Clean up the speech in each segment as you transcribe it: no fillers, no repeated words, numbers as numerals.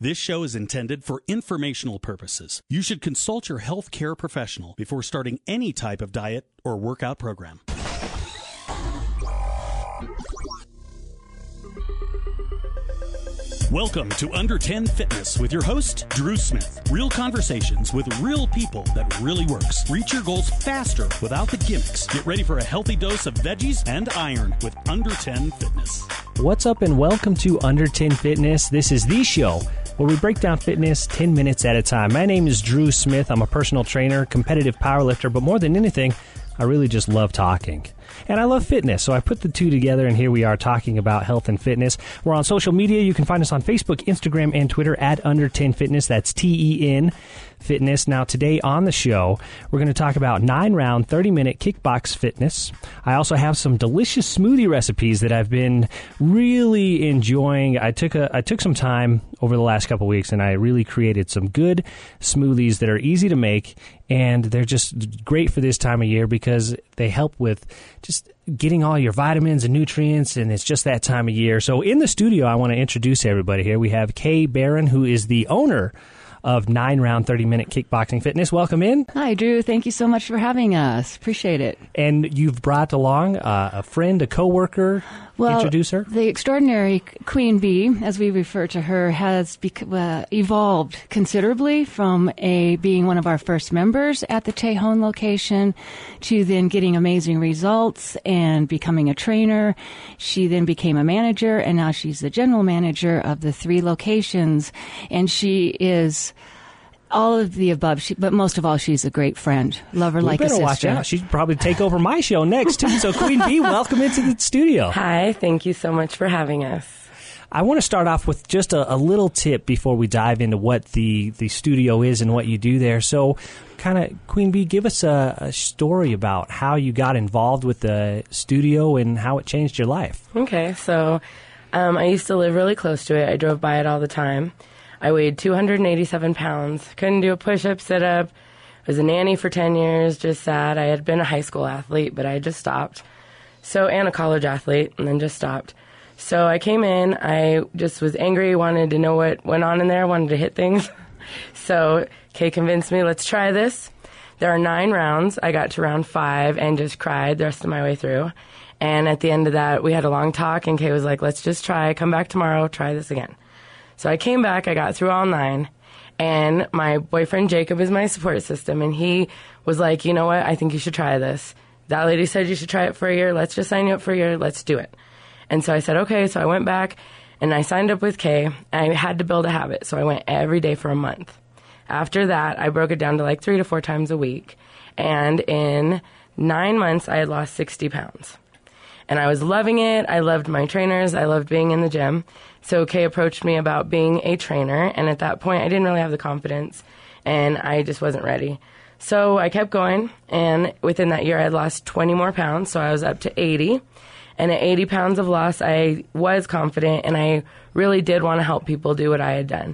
This show is intended for informational purposes. You should consult your health care professional before starting any type of diet or workout program. Welcome to Under 10 Fitness with your host, Drew Smith. Real conversations with real people that really works. Reach your goals faster without the gimmicks. Get ready for a healthy dose of veggies and iron with Under 10 Fitness. What's up and welcome to Under 10 Fitness. This is the show where we break down fitness 10 minutes at a time. My name is Drew Smith. I'm a personal trainer, competitive powerlifter, but more than anything, I really just love talking. And I love fitness, so I put the two together, and here we are talking about health and fitness. We're on social media. You can find us on Facebook, Instagram, and Twitter at Under 10 Fitness. That's TEN Fitness. Now, today on the show, we're going to talk about 9-round, 30-minute kickbox fitness. I also have some delicious smoothie recipes that I've been really enjoying. I took some time over the last couple weeks, and I really created some good smoothies that are easy to make, and they're just great for this time of year because they help with just getting all your vitamins and nutrients, and it's just that time of year. So in the studio, I want to introduce everybody here. We have Kay Barron, who is the owner of 9-round, 30-minute kickboxing fitness. Welcome in. Hi, Drew. Thank you so much for having us. Appreciate it. And you've brought along a friend, a coworker. Introduce her. The extraordinary Queen Bee, as we refer to her, has evolved considerably from being one of our first members at the Tejon location to then getting amazing results and becoming a trainer. She then became a manager, and now she's the general manager of the 3 locations. And she is all of the above, but most of all, she's a great friend. Love her like a sister. Watch out. She'd probably take over my show next, too. So, Queen Bee, welcome into the studio. Hi. Thank you so much for having us. I want to start off with just a little tip before we dive into what the studio is and what you do there. So, kind of, Queen Bee, give us a story about how you got involved with the studio and how it changed your life. Okay. So, I used to live really close to it. I drove by it all the time. I weighed 287 pounds, couldn't do a push-up, sit-up, was a nanny for 10 years, just sad. I had been a high school athlete, but I just stopped. And a college athlete, and then just stopped. So I came in, I just was angry, wanted to know what went on in there, wanted to hit things. So Kay convinced me, let's try this. There are 9 rounds. I got to round 5 and just cried the rest of my way through. And at the end of that, we had a long talk, and Kay was like, let's just try, come back tomorrow, try this again. So I came back, I got through all 9, and my boyfriend Jacob is my support system, and he was like, you know what, I think you should try this. That lady said you should try it for a year, let's just sign you up for a year, let's do it. And so I said, okay, so I went back, and I signed up with Kay. I had to build a habit, so I went every day for a month. After that, I broke it down to like 3 to 4 times a week, and in 9 months, I had lost 60 pounds. And I was loving it. I loved my trainers. I loved being in the gym. So Kay approached me about being a trainer. And at that point, I didn't really have the confidence. And I just wasn't ready. So I kept going. And within that year, I had lost 20 more pounds. So I was up to 80. And at 80 pounds of loss, I was confident. And I really did want to help people do what I had done.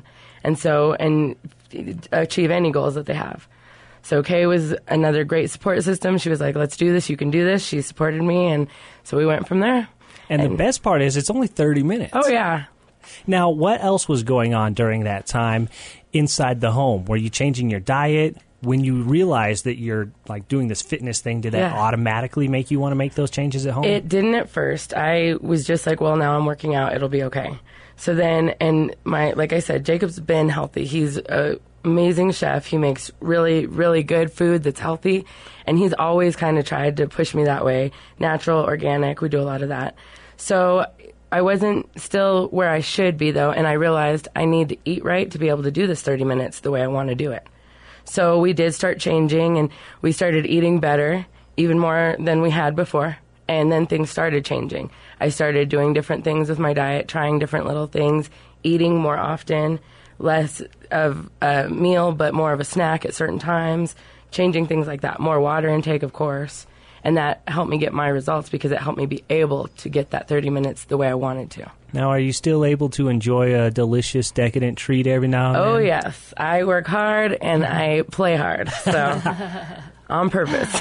And achieve any goals that they have. So Kay was another great support system. She was like, let's do this. You can do this. She supported me. And so we went from there. And the best part is it's only 30 minutes. Oh, yeah. Now, what else was going on during that time inside the home? Were you changing your diet? When you realized that you're like doing this fitness thing, did that automatically make you want to make those changes at home? It didn't at first. I was just like, well, now I'm working out. It'll be okay. So then, and like I said, Jacob's been healthy. He's a amazing chef. He makes really, really good food that's healthy, and he's always kind of tried to push me that way. Natural, organic, we do a lot of that. So I wasn't still where I should be, though, and I realized I need to eat right to be able to do this 30 minutes the way I want to do it. So we did start changing, and we started eating better, even more than we had before, and then things started changing. I started doing different things with my diet, trying different little things, eating more often, less of a meal, but more of a snack at certain times, changing things like that. More water intake, of course. And that helped me get my results because it helped me be able to get that 30 minutes the way I wanted to. Now, are you still able to enjoy a delicious, decadent treat every now and then? Oh, yes. I work hard and I play hard, so on purpose.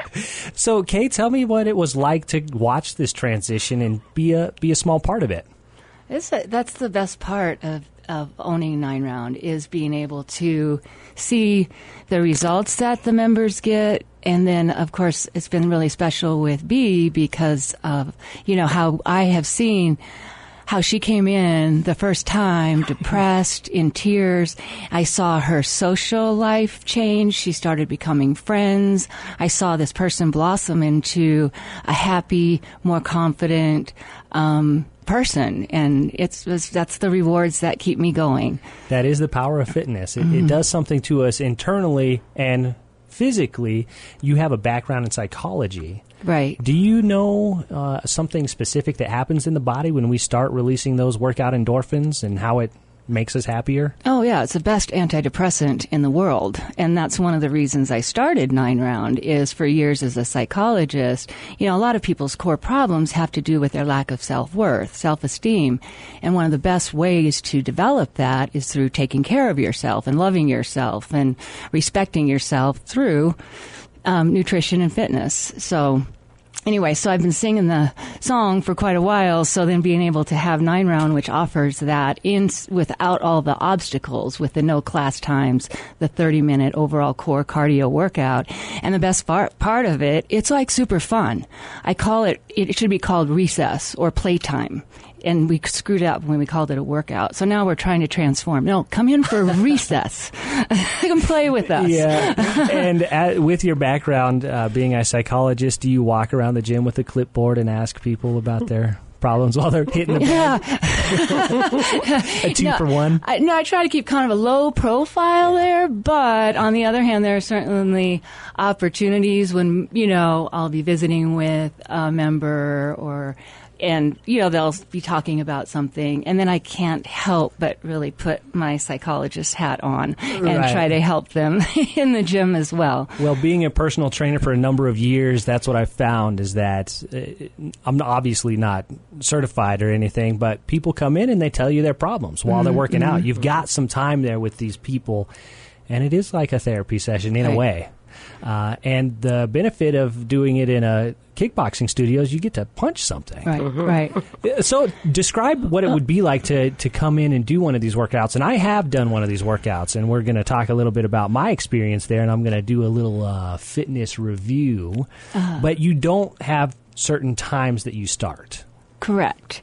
So, Kay, tell me what it was like to watch this transition and be a small part of it. That's the best part of of owning 9 Round is being able to see the results that the members get. And then, of course, it's been really special with B because of, how I have seen how she came in the first time, depressed, in tears. I saw her social life change. She started becoming friends. I saw this person blossom into a happy, more confident person. And that's the rewards that keep me going. That is the power of fitness. It does something to us internally and physically. You have a background in psychology. Right. Do you know something specific that happens in the body when we start releasing those workout endorphins and how it makes us happier? Oh, yeah. It's the best antidepressant in the world. And that's one of the reasons I started 9 Round is for years as a psychologist. A lot of people's core problems have to do with their lack of self-worth, self-esteem. And one of the best ways to develop that is through taking care of yourself and loving yourself and respecting yourself through nutrition and fitness. So anyway, so I've been singing the song for quite a while. So then being able to have 9 Round, which offers that without all the obstacles, with the no class times, the 30-minute overall core cardio workout. And the best part of it, it's like super fun. I call it should be called recess or playtime. And we screwed up when we called it a workout. So now we're trying to transform. No, come in for recess. Come play with us. Yeah. And with your background, being a psychologist, do you walk around the gym with a clipboard and ask people about their problems while they're hitting the bag? A 2-for-1? I try to keep kind of a low profile there, but on the other hand, there are certainly opportunities when, I'll be visiting with a member and they'll be talking about something, and then I can't help but really put my psychologist hat on and try to help them in the gym as well. Well, being a personal trainer for a number of years, that's what I've found is that I'm obviously not certified or anything, but people come in and they tell you their problems while they're working out. You've got some time there with these people, and it is like a therapy session in a way. And the benefit of doing it in a kickboxing studio is you get to punch something. Right. So describe what it would be like to come in and do one of these workouts. And I have done one of these workouts, and we're going to talk a little bit about my experience there, and I'm going to do a little fitness review. But you don't have certain times that you start. Correct.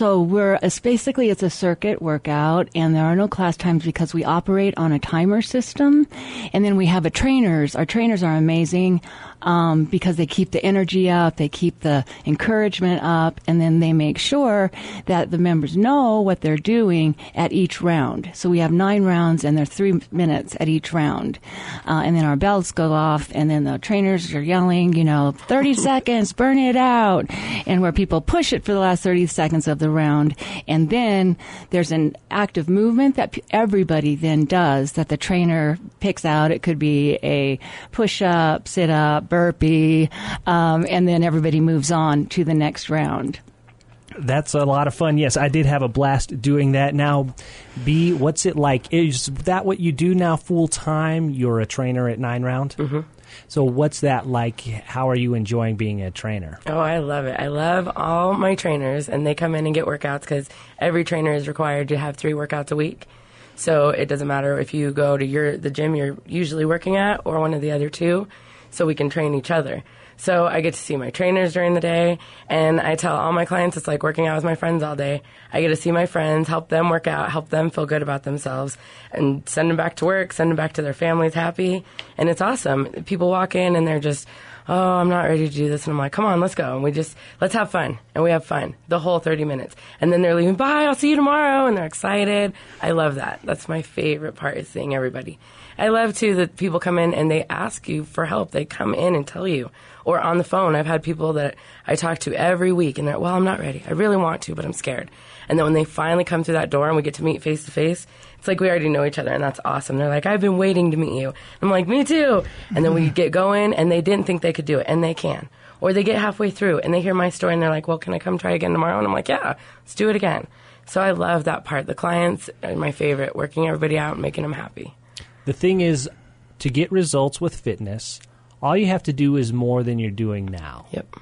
So basically it's a circuit workout, and there are no class times because we operate on a timer system. And then we have trainers. Our trainers are amazing because they keep the energy up, they keep the encouragement up, and then they make sure that the members know what they're doing at each round. So we have 9 rounds, and they're 3 minutes at each round. And then our bells go off, and then the trainers are yelling, 30 seconds, burn it out. And where people push it for the last 30 seconds of the round. And then there's an active movement that everybody then does that the trainer picks out. It could be a push-up, sit-up, burpee, and then everybody moves on to the next round. That's a lot of fun. Yes, I did have a blast doing that. Now, B, what's it like? Is that what you do now full-time? You're a trainer at 9 Round? Mm-hmm. So what's that like? How are you enjoying being a trainer? Oh, I love it. I love all my trainers, and they come in and get workouts because every trainer is required to have 3 workouts a week. So it doesn't matter if you go to the gym you're usually working at or one of the other 2, so we can train each other. So I get to see my trainers during the day, and I tell all my clients it's like working out with my friends all day. I get to see my friends, help them work out, help them feel good about themselves, and send them back to work, send them back to their families happy. And it's awesome. People walk in and they're just, oh, I'm not ready to do this. And I'm like, come on, let's go. And let's have fun. And we have fun the whole 30 minutes. And then they're leaving, bye, I'll see you tomorrow. And they're excited. I love that. That's my favorite part, is seeing everybody. I love, too, that people come in and they ask you for help. They come in and tell you. Or on the phone, I've had people that I talk to every week, and they're, well, I'm not ready. I really want to, but I'm scared. And then when they finally come through that door and we get to meet face to face, it's like we already know each other, and that's awesome. They're like, I've been waiting to meet you. I'm like, me too. And then we get going, and they didn't think they could do it, and they can. Or they get halfway through, and they hear my story, and they're like, well, can I come try again tomorrow? And I'm like, yeah, let's do it again. So I love that part. The clients are my favorite, working everybody out and making them happy. The thing is, to get results with fitness, all you have to do is more than you're doing now. Yep.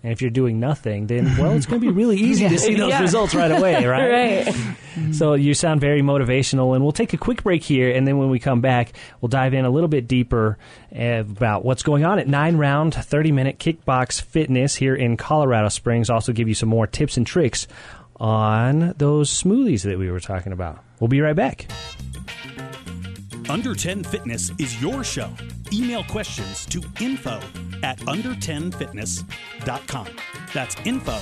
And if you're doing nothing, then, well, it's going to be really easy to see those results right away, right? Right. So you sound very motivational, and we'll take a quick break here, and then when we come back, we'll dive in a little bit deeper about what's going on at 9-Round, 30-minute Kickbox Fitness here in Colorado Springs. Also give you some more tips and tricks on those smoothies that we were talking about. We'll be right back. Under 10 Fitness is your show. Email questions to info@under10fitness.com. That's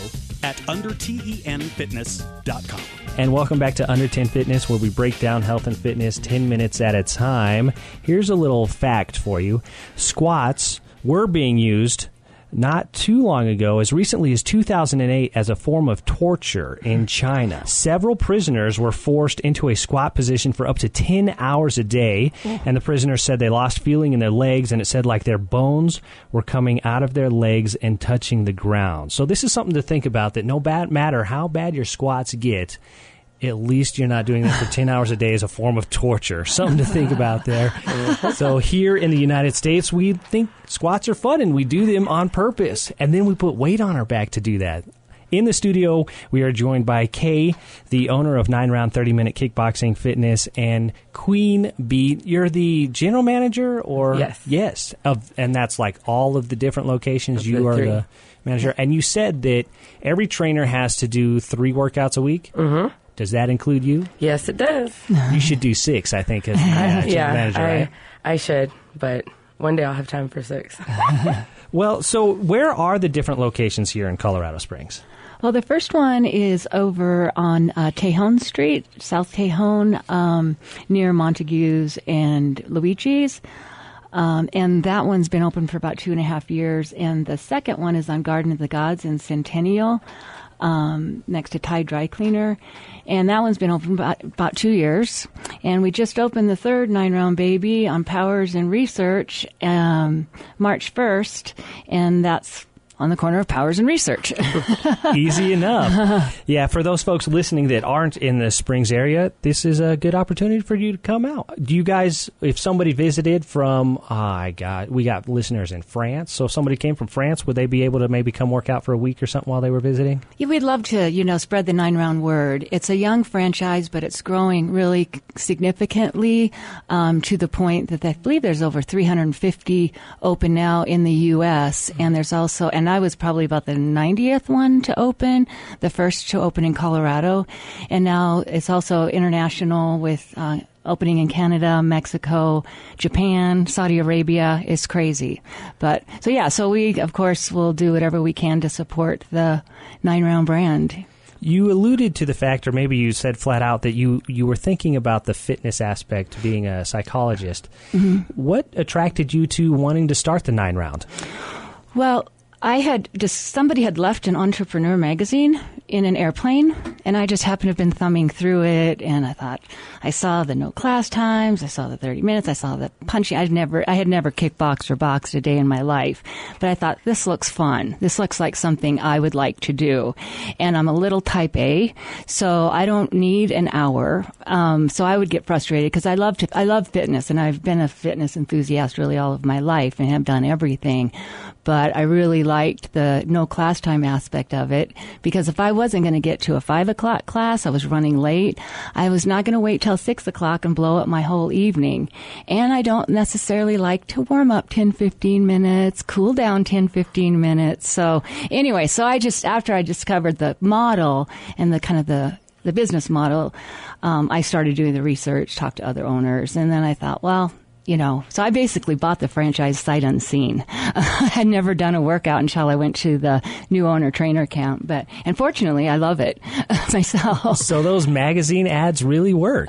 info@undertenfitness.com. And welcome back to Under 10 Fitness, where we break down health and fitness 10 minutes at a time. Here's a little fact for you. Squats were being used not too long ago, as recently as 2008, as a form of torture in China. Several prisoners were forced into a squat position for up to 10 hours a day, and the prisoners said they lost feeling in their legs, and it said like their bones were coming out of their legs and touching the ground. So this is something to think about, that no matter how bad your squats get, at least you're not doing that for 10 hours a day as a form of torture. Something to think about there. So here in the United States, we think squats are fun, and we do them on purpose. And then we put weight on our back to do that. In the studio, we are joined by Kay, the owner of 9-Round 30-minute Kickboxing Fitness, and Queen Bee. You're the general manager, or? Yes. Yes. And that's like all of the different locations. You are the manager. And you said that every trainer has to do 3 workouts a week? Mm-hmm. Does that include you? Yes, it does. You should do 6, I think, as the manager, right? I should, but one day I'll have time for 6. Well, so where are the different locations here in Colorado Springs? Well, the first one is over on Tejon Street, South Tejon, near Montague's and Luigi's. And that one's been open for about 2.5 years. And the second one is on Garden of the Gods in Centennial, next to Tide Dry Cleaner. And that one's been open about 2 years. And we just opened the third 9-Round baby on Powers and Research, March 1st. And that's on the corner of Powers and Research. Easy enough. Yeah, for those folks listening that aren't in the Springs area, this is a good opportunity for you to come out. Do you guys, if somebody visited from, we got listeners in France, so if somebody came from France, would they be able to maybe come work out for a week or something while they were visiting? Yeah, we'd love to, spread the 9-Round word. It's a young franchise, but it's growing really significantly, to the point that I believe there's over 350 open now in the U.S., and there's also, and I was probably about the 90th one to open, the first to open in Colorado. And now it's also international with opening in Canada, Mexico, Japan, Saudi Arabia. It's crazy. So we, of course, will do whatever we can to support the 9-Round brand. You alluded to the fact, or maybe you said flat out, that you were thinking about the fitness aspect, being a psychologist. Mm-hmm. What attracted you to wanting to start the 9-Round? Well, somebody had left an Entrepreneur magazine in an airplane, and I just happened to have been thumbing through it, and I thought, I saw the no class times, I saw the 30 minutes, I saw the punching. I had never kickboxed or boxed a day in my life, but I thought, this looks fun. This looks like something I would like to do. And I'm a little type A, so I don't need an hour. So I would get frustrated because I love fitness, and I've been a fitness enthusiast really all of my life and have done everything. But I really liked the no class time aspect of it, because if I wasn't going to get to a 5 o'clock class, I was running late. I was not going to wait till 6 o'clock and blow up my whole evening. And I don't necessarily like to warm up 10, 15 minutes, cool down 10, 15 minutes. So anyway, after I discovered the model and the kind of the business model, I started doing the research, talked to other owners, and then I thought, well, so I basically bought the franchise sight unseen. I had never done a workout until I went to the new owner trainer camp, and fortunately I love it myself. So those magazine ads really work.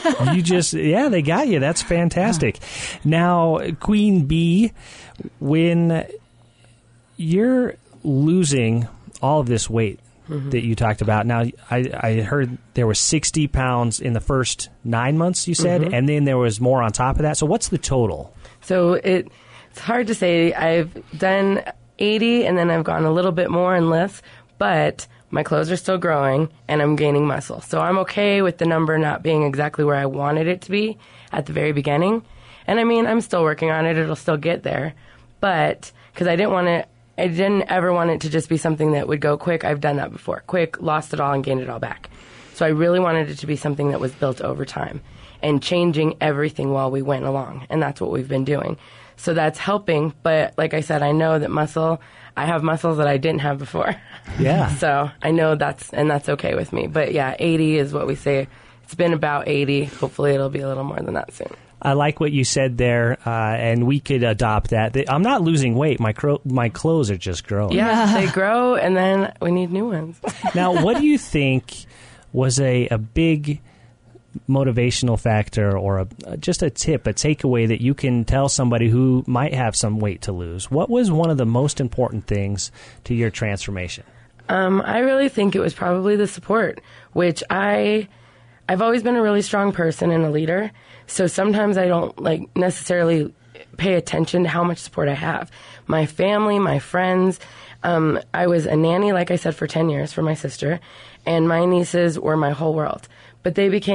They got you. That's fantastic. Now, Queen Bee, when you're losing all of this weight, mm-hmm. that you talked about. Now, I heard there was 60 pounds in the first 9 months, you said, mm-hmm. and then there was more on top of that. So what's the total? So it's hard to say. I've done 80, and then I've gone a little bit more and less, but my clothes are still growing, and I'm gaining muscle. So I'm okay with the number not being exactly where I wanted it to be at the very beginning. And I mean, I'm still working on it. It'll still get there. But because I didn't want to I didn't ever want it to just be something that would go quick. I've done that before. Quick, lost it all and gained it all back. So I really wanted it to be something that was built over time and changing everything while we went along. And that's what we've been doing. So that's helping. But like I said, I know that I have muscles that I didn't have before. Yeah. So I know that's okay with me. But yeah, 80 is what we say. It's been about 80. Hopefully it'll be a little more than that soon. I like what you said there, and we could adopt that. I'm not losing weight. My clothes are just growing. Yeah, they grow, and then we need new ones. Now, what do you think was a big motivational factor or just a tip, a takeaway that you can tell somebody who might have some weight to lose? What was one of the most important things to your transformation? I really think it was probably the support, which I've always been a really strong person and a leader. So sometimes I don't necessarily pay attention to how much support I have. My family, my friends. I was a nanny, like I said, for 10 years for my sister, and my nieces were my whole world. But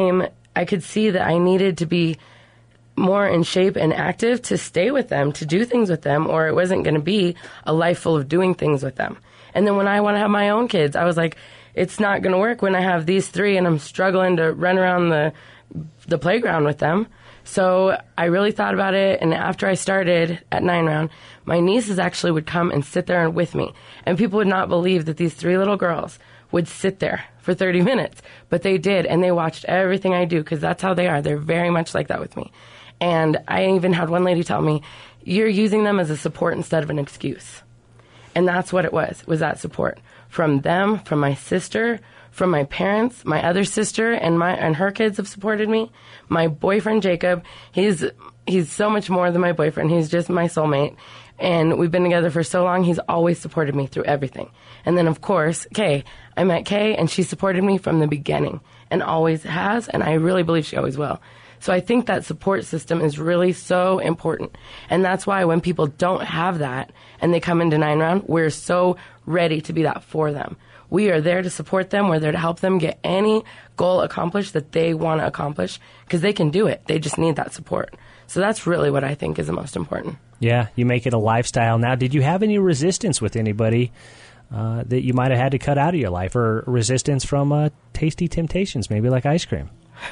I could see that I needed to be more in shape and active to stay with them, to do things with them, or it wasn't going to be a life full of doing things with them. And then when I want to have my own kids, I was like, it's not going to work when I have these three and I'm struggling to run around the playground with them. So I really thought about it, and after I started at 9 Round, my nieces actually would come and sit there with me. And people would not believe that these 3 little girls would sit there for 30 minutes. But they did, and they watched everything I do, because that's how they are. They're very much like that with me. And I even had one lady tell me, you're using them as a support instead of an excuse. And that's what it was that support. From them, from my sister, from my parents, my other sister, and her kids have supported me. My boyfriend, Jacob, he's so much more than my boyfriend. He's just my soulmate. And we've been together for so long, he's always supported me through everything. And then, of course, Kay. I met Kay, and she supported me from the beginning and always has, and I really believe she always will. So I think that support system is really so important. And that's why when people don't have that and they come into 9 Round, we're so ready to be that for them. We are there to support them. We're there to help them get any goal accomplished that they want to accomplish, because they can do it. They just need that support. So that's really what I think is the most important. Yeah, you make it a lifestyle. Now, did you have any resistance with anybody that you might have had to cut out of your life, or resistance from tasty temptations, maybe like ice cream?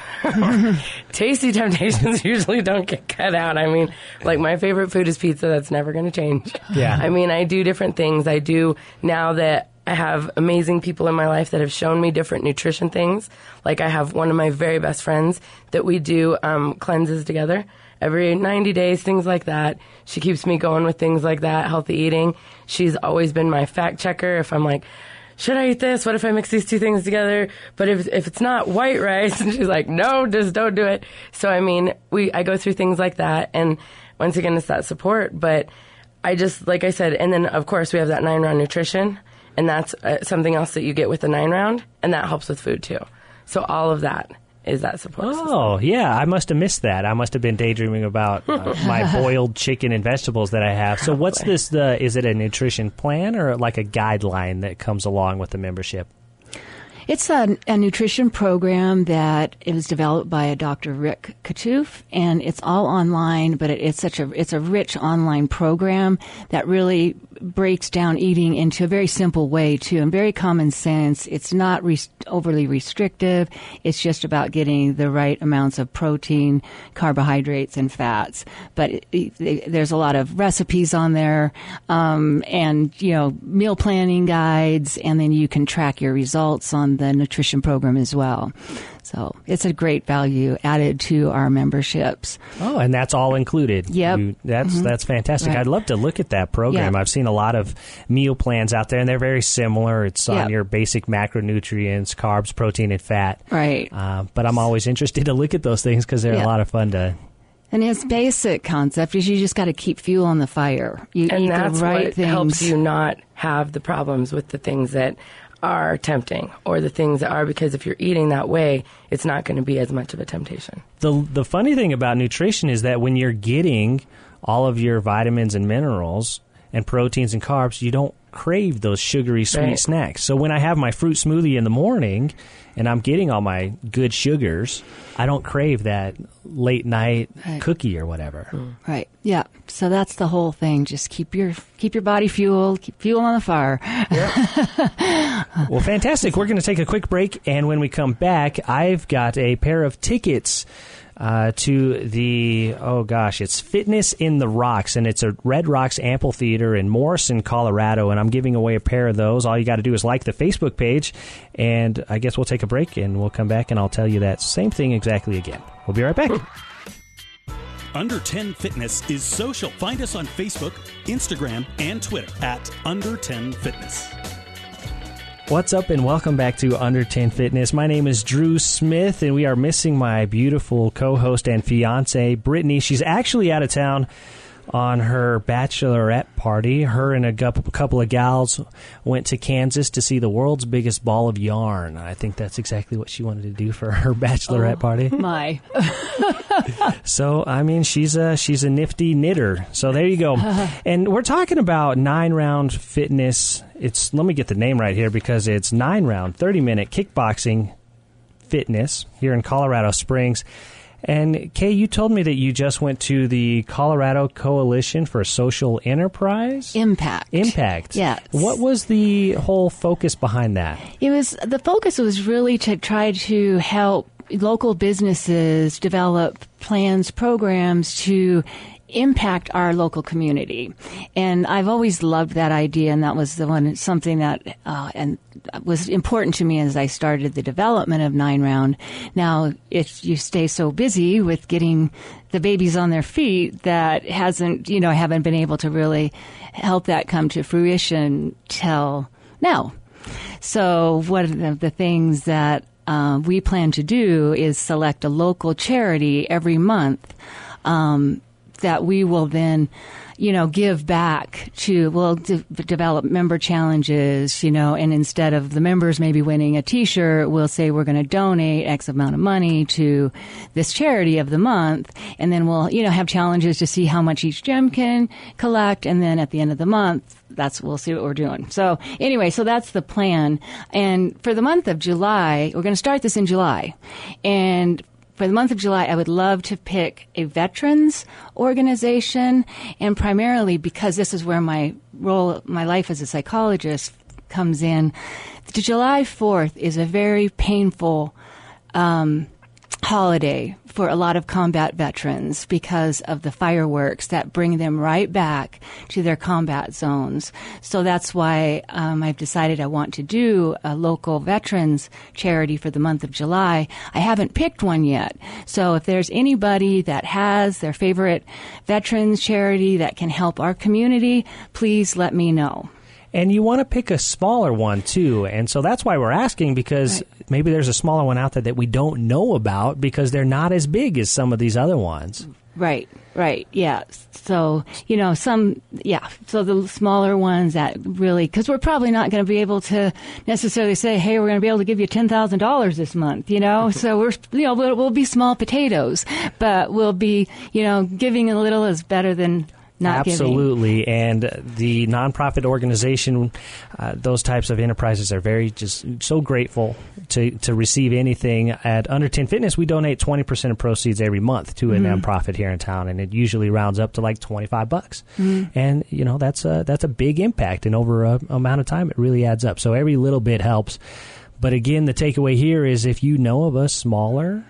Tasty temptations usually don't get cut out. I mean, like, my favorite food is pizza. That's never going to change. Yeah. I mean, I do different things. I do, now that I have amazing people in my life that have shown me different nutrition things. Like, I have one of my very best friends that we do cleanses together every 90 days, things like that. She keeps me going with things like that, healthy eating. She's always been my fact checker. If I'm like, should I eat this? What if I mix these two things together? But if it's not white rice, and she's like, no, just don't do it. So, I mean, I go through things like that. And once again, it's that support. But I just, like I said, and then, of course, we have that 9 Round nutrition. And that's something else that you get with the 9 Round. And that helps with food, too. So all of that is that support system. Oh, yeah. I must have missed that. I must have been daydreaming about my boiled chicken and vegetables that I have. So what's this, is it a nutrition plan or like a guideline that comes along with the membership? It's a nutrition program that is developed by a Dr. Rick Katouf, and it's all online, but it's a rich online program that really breaks down eating into a very simple way too, and very common sense. It's not overly restrictive. It's just about getting the right amounts of protein, carbohydrates, and fats. But there's a lot of recipes on there, and meal planning guides, and then you can track your results on the nutrition program as well. So it's a great value added to our memberships. Oh, and that's all included. Yep. That's fantastic. Right. I'd love to look at that program. Yep. I've seen a lot of meal plans out there, and they're very similar. It's on your basic macronutrients, carbs, protein, and fat. Right. But I'm always interested to look at those things because they're a lot of fun to... And its basic concept is you just got to keep fuel on the fire. You and eat that's the right what things. Helps you not have the problems with the things that are tempting, or the things that are, because if you're eating that way, it's not going to be as much of a temptation. The funny thing about nutrition is that when you're getting all of your vitamins and minerals and proteins and carbs, you don't crave those sugary sweet Right. snacks. So when I have my fruit smoothie in the morning and I'm getting all my good sugars, I don't crave that late night Right. cookie or whatever. Right. Yeah. So that's the whole thing. Just keep your body fueled, keep fuel on the fire. Well, fantastic. We're going to take a quick break, and when we come back, I've got a pair of tickets to the, it's Fitness in the Rocks, and it's a Red Rocks Amphitheater in Morrison, Colorado, and I'm giving away a pair of those. All you got to do is like the Facebook page, and I guess we'll take a break, and we'll come back, and I'll tell you that same thing exactly again. We'll be right back. Under 10 Fitness is social. Find us on Facebook, Instagram, and Twitter at Under 10 Fitness. What's up, and welcome back to Under 10 Fitness. My name is Drew Smith, and we are missing my beautiful co-host and fiance, Brittany. She's actually out of town on her bachelorette party. Her and a couple of gals went to Kansas to see the world's biggest ball of yarn. I think that's exactly what she wanted to do for her bachelorette party. My. So, I mean, she's a nifty knitter. So there you go. And we're talking about 9-round fitness. Let me get the name right here, because it's 9-round, 30-minute kickboxing fitness here in Colorado Springs. And Kay, you told me that you just went to the Colorado Coalition for Social Enterprise? Impact. Yes. What was the whole focus behind that? The focus was really to try to help local businesses develop plans, programs to impact our local community. And I've always loved that idea, and that was something that and was important to me as I started the development of 9-round. Now, if you stay so busy with getting the babies on their feet, that haven't been able to really help that come to fruition till now. So one of the things that we plan to do is select a local charity every month that we will then, give back to. We'll develop member challenges, and instead of the members maybe winning a T-shirt, we'll say we're going to donate X amount of money to this charity of the month, and then we'll, have challenges to see how much each gym can collect, and then at the end of the month, we'll see what we're doing. So anyway, so that's the plan. And for the month of July, we're going to start this in July, and for the month of July, I would love to pick a veterans organization, and primarily because this is where my life as a psychologist comes in. The July 4th is a very painful holiday for a lot of combat veterans because of the fireworks that bring them right back to their combat zones. So that's why I've decided I want to do a local veterans charity for the month of July. I haven't picked one yet. So if there's anybody that has their favorite veterans charity that can help our community, please let me know. And you want to pick a smaller one, too. And so that's why we're asking, because maybe there's a smaller one out there that we don't know about because they're not as big as some of these other ones. Right, yeah. So, so the smaller ones that really, because we're probably not going to be able to necessarily say, hey, we're going to be able to give you $10,000 this month, So we'll be small potatoes, but we'll be, giving a little is better than not Absolutely. giving. And the nonprofit organization, those types of enterprises are very just so grateful to receive anything. At Under 10 Fitness, we donate 20% of proceeds every month to a nonprofit here in town, and it usually rounds up to like $25. And, that's a big impact, and over a amount of time, it really adds up. So every little bit helps. But again, the takeaway here is if you know of a smaller,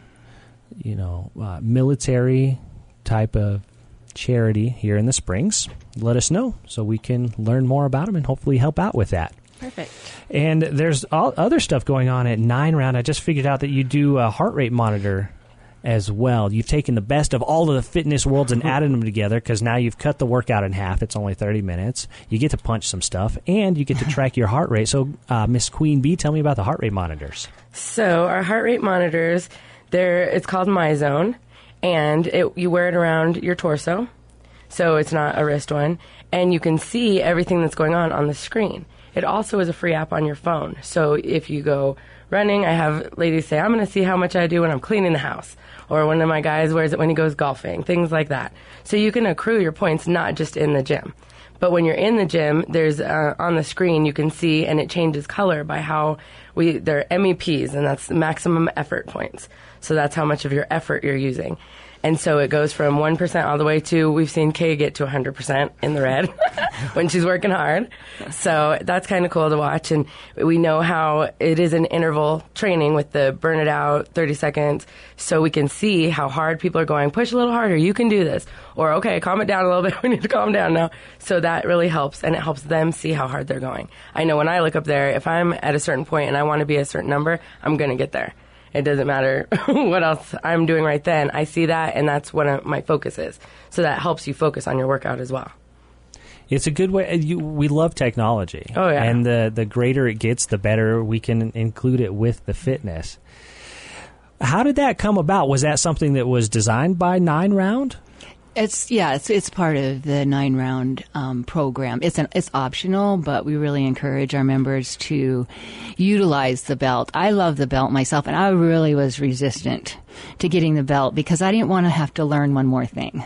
military type of charity here in the Springs, let us know so we can learn more about them and hopefully help out with that. Perfect. And there's all other stuff going on at 9-round. I just figured out that you do a heart rate monitor as well. You've taken the best of all of the fitness worlds and added them together, because now you've cut the workout in half. It's only 30 minutes. You get to punch some stuff, and you get to track your heart rate. So, Miss Queen Bee, tell me about the heart rate monitors. So our heart rate monitors, it's called MyZone. And you wear it around your torso, so it's not a wrist one, and you can see everything that's going on the screen. It also is a free app on your phone, so if you go running, I have ladies say, I'm going to see how much I do when I'm cleaning the house, or one of my guys wears it when he goes golfing, things like that. So you can accrue your points not just in the gym. But when you're in the gym, there's on the screen you can see, and it changes color by how they're MEPs, and that's maximum effort points. So that's how much of your effort you're using. And so it goes from 1% all the way to, we've seen Kay get to 100% in the red when she's working hard. So that's kind of cool to watch. And we know how it is an interval training with the burn it out, 30 seconds. So we can see how hard people are going. Push a little harder. You can do this. Or, okay, calm it down a little bit. We need to calm down now. So that really helps. And it helps them see how hard they're going. I know when I look up there, if I'm at a certain point and I want to be a certain number, I'm going to get there. It doesn't matter what else I'm doing right then. I see that, and that's what my focus is. So that helps you focus on your workout as well. It's a good way. We love technology. Oh, yeah. And the greater it gets, the better we can include it with the fitness. How did that come about? Was that something that was designed by 9 Round? It's part of the 9 Round program. It's optional, but we really encourage our members to utilize the belt. I love the belt myself, and I really was resistant to getting the belt because I didn't want to have to learn one more thing.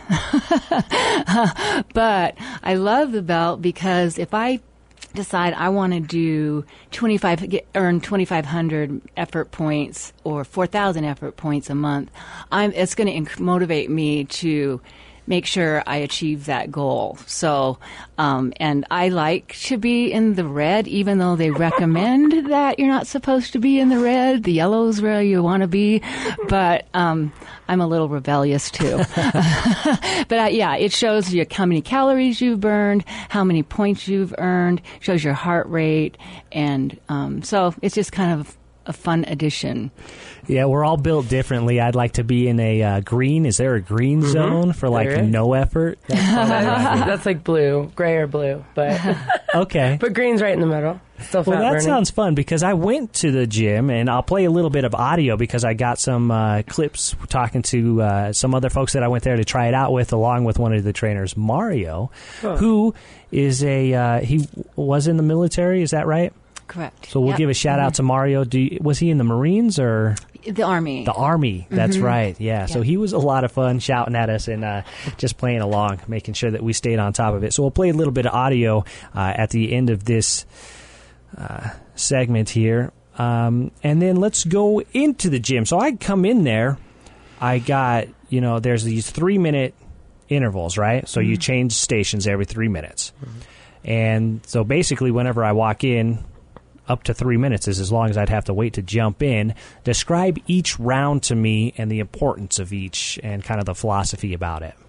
But I love the belt because if I decide I want to do earn 2,500 effort points or 4,000 effort points a month, it's going to motivate me to make sure I achieve that goal. So, and I like to be in the red, even though they recommend that you're not supposed to be in the red. The yellow is where you want to be. But I'm a little rebellious too. But it shows you how many calories you've burned, how many points you've earned, shows your heart rate. And so it's just kind of a fun addition. Yeah, we're all built differently. I'd like to be in a green. Is there a green zone for no effort? That's like blue, gray or blue, but okay. But green's right in the middle. Still fat burning. Sounds fun because I went to the gym, and I'll play a little bit of audio because I got some clips talking to some other folks that I went there to try it out with, along with one of the trainers, Mario, who is he was in the military. Is that right? Correct. So we'll give a shout out to Mario. Was he in the Marines or the Army? The Army. That's right. Yeah. So he was a lot of fun shouting at us and just playing along, making sure that we stayed on top of it. So we'll play a little bit of audio at the end of this segment here, and then let's go into the gym. So I come in there. I got there's these 3-minute intervals, right? So you change stations every 3 minutes, and so basically whenever I walk in. Up to 3 minutes is as long as I'd have to wait to jump in. Describe each round to me and the importance of each and kind of the philosophy about it.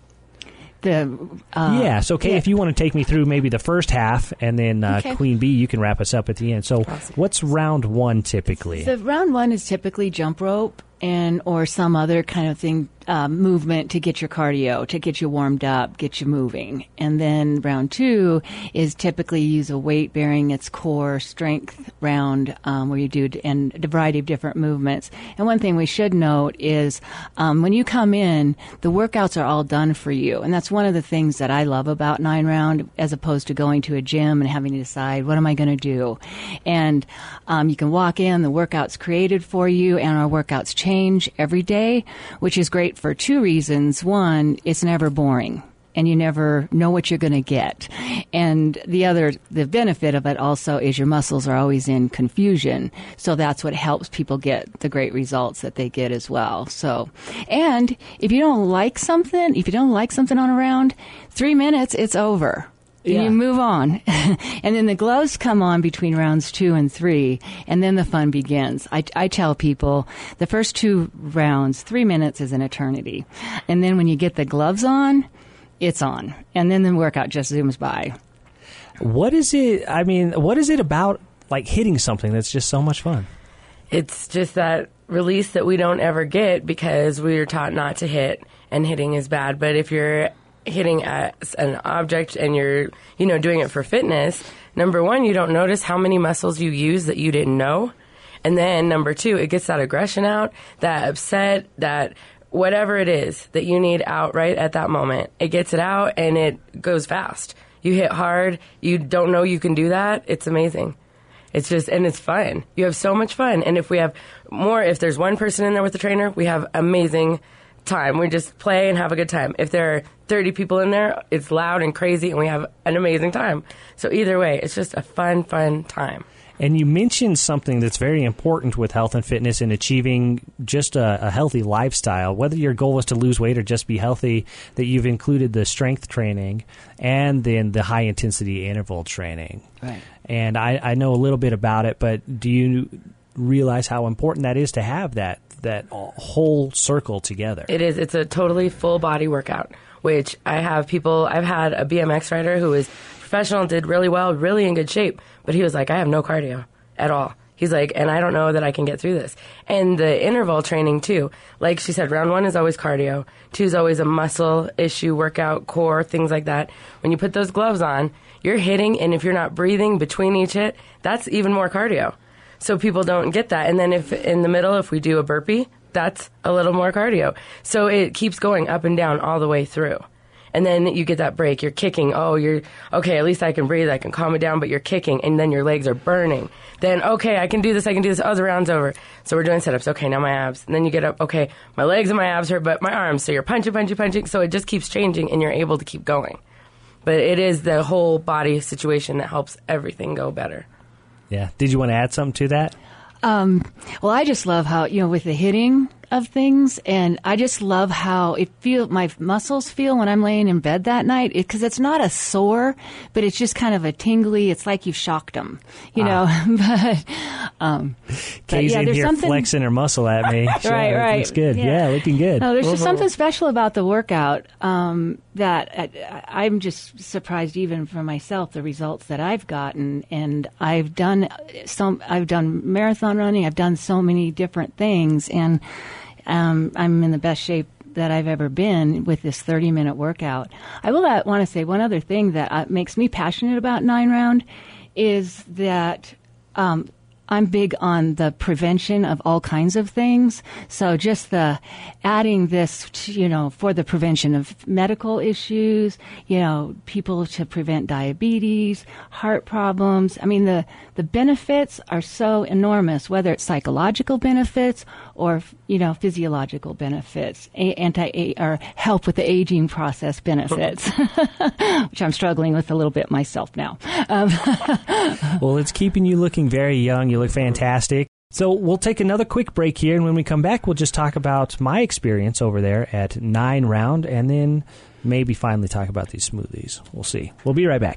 So Kay, if you want to take me through maybe the first half, and then Queen Bee, you can wrap us up at the end. So what's round 1 typically? So round 1 is typically jump rope or some other kind of thing, movement to get your cardio, to get you warmed up, get you moving. And then round 2 is typically use a weight bearing its core strength round, where you do and a variety of different movements. And one thing we should note is when you come in, the workouts are all done for you. And that's one of the things that I love about 9 Round, as opposed to going to a gym and having to decide, what am I going to do? And you can walk in, the workout's created for you, and our workouts change every day, which is great for 2 reasons. One, it's never boring, and you never know what you're going to get. And the benefit of it also is your muscles are always in confusion. So that's what helps people get the great results that they get as well. So, and if you don't like something on a round, 3 minutes, it's over. Yeah. You move on. And then the gloves come on between rounds 2 and 3, and then the fun begins. I tell people the first 2 rounds, 3 minutes is an eternity. And then when you get the gloves on, it's on. And then the workout just zooms by. What is it about hitting something that's just so much fun? It's just that release that we don't ever get because we are taught not to hit, and hitting is bad. But if you're hitting at an object and you're, doing it for fitness, number 1, you don't notice how many muscles you use that you didn't know. And then number 2, it gets that aggression out, that upset, that whatever it is that you need out right at that moment. It gets it out and it goes fast. You hit hard. You don't know you can do that. It's amazing. It's just, and it's fun. You have so much fun. And if there's one person in there with the trainer, we have amazing time. We just play and have a good time. If there are 30 people in there, it's loud and crazy, and we have an amazing time. So either way, it's just a fun time. And you mentioned something that's very important with health and fitness and achieving just a healthy lifestyle. Whether your goal is to lose weight or just be healthy, that you've included the strength training and then the high-intensity interval training. Right. And I know a little bit about it, but do you realize how important that is to have that whole circle together? It is. It's a totally full-body workout, which I've had a BMX rider who was professional, did really well, really in good shape, but he was like, I have no cardio at all. He's like, and I don't know that I can get through this. And the interval training too, like she said, round 1 is always cardio, 2 is always a muscle issue, workout, core, things like that. When you put those gloves on, you're hitting, and if you're not breathing between each hit, that's even more cardio. So people don't get that. And then if in the middle, if we do a burpee, that's a little more cardio. So it keeps going up and down all the way through. And then you get that break. You're kicking. Oh, you're, okay, at least I can breathe. I can calm it down, but you're kicking. And then your legs are burning. Then, okay, I can do this. Oh, the round's over. So we're doing sit-ups. Okay, now my abs. And then you get up. Okay, my legs and my abs hurt, but my arms. So you're punching. So it just keeps changing, and you're able to keep going. But it is the whole body situation that helps everything go better. Yeah. Did you want to add something to that? Well, I just love how, with the hitting of things, and I just love how my muscles feel when I'm laying in bed that night, because it's not a sore, but it's just kind of a tingly, it's like you've shocked them, know, Kay's in here flexing her muscle at me. Right. Looks good. Yeah, looking good. No, there's just something special about the workout, that I'm just surprised even for myself, the results that I've gotten. And I've done marathon running, I've done so many different things, and I'm in the best shape that I've ever been with this 30-minute workout. I will want to say one other thing that makes me passionate about 9Round is that I'm big on the prevention of all kinds of things. So just adding this, for the prevention of medical issues, people to prevent diabetes, heart problems. I mean, the benefits are so enormous, whether it's psychological benefits or, physiological benefits, or help with the aging process benefits, which I'm struggling with a little bit myself now. Well, it's keeping you looking very young. You look fantastic. So we'll take another quick break here, and when we come back, we'll just talk about my experience over there at 9Round, and then maybe finally talk about these smoothies. We'll see. We'll be right back.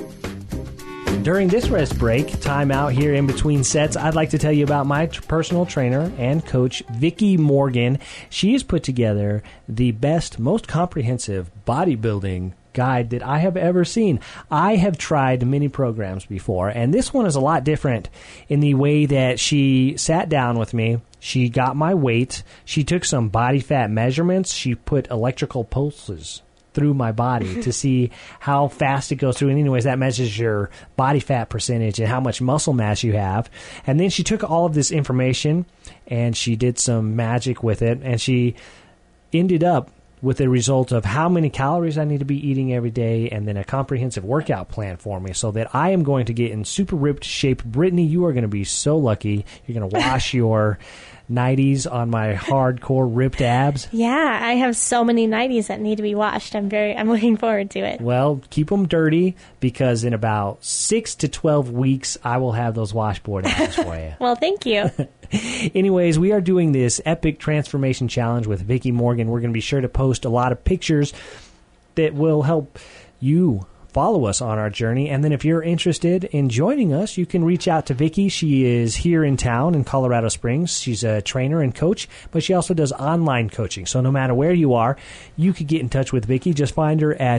During this rest break, time out here in between sets, I'd like to tell you about my personal trainer and coach, Vicki Morgan. She has put together the best, most comprehensive bodybuilding guide that I have ever seen. I have tried many programs before, and this one is a lot different in the way that she sat down with me. She got my weight. She took some body fat measurements. She put electrical pulses through my body to see how fast it goes through. And anyways, that measures your body fat percentage and how much muscle mass you have. And then she took all of this information and she did some magic with it, and she ended up with the result of how many calories I need to be eating every day, and then a comprehensive workout plan for me so that I am going to get in super ripped shape. Brittany, you are going to be so lucky. You're going to wash your 90s on my hardcore ripped abs. Yeah, I have so many 90s that need to be washed. I'm looking forward to it. Well, keep them dirty, because in about 6 to 12 weeks, I will have those washboard abs for you. Well, thank you. Anyways, we are doing this Epic Transformation Challenge with Vicki Morgan. We're going to be sure to post a lot of pictures that will help you follow us on our journey. And then if you're interested in joining us, you can reach out to Vicki. She is here in town in Colorado Springs. She's a trainer and coach, but she also does online coaching. So no matter where you are, you could get in touch with Vicki. Just find her at